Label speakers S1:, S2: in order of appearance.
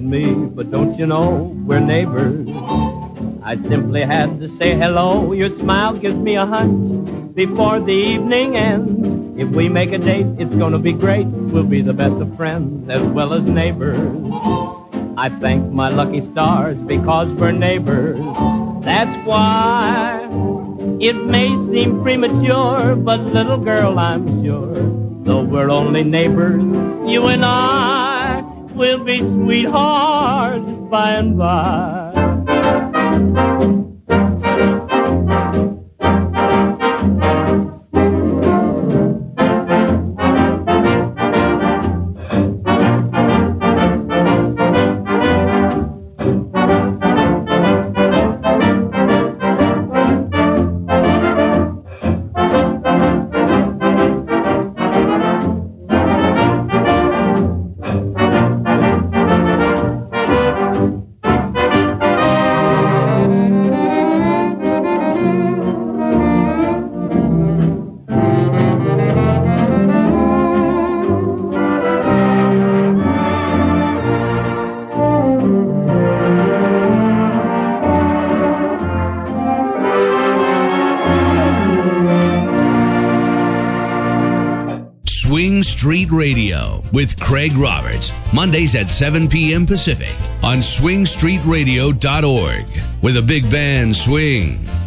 S1: me, but don't you know, we're neighbors. I simply had to say hello. Your smile gives me a hunch before the evening ends. If we make a date, it's gonna be great. We'll be the best of friends as well as neighbors. I thank my lucky stars because we're neighbors. That's why it may seem premature, but little girl, I'm sure, though we're only neighbors, you and I will be sweethearts by and by.
S2: Street Radio with Craig Roberts, Mondays at 7 p.m. Pacific on swingstreetradio.org, where the big band swing.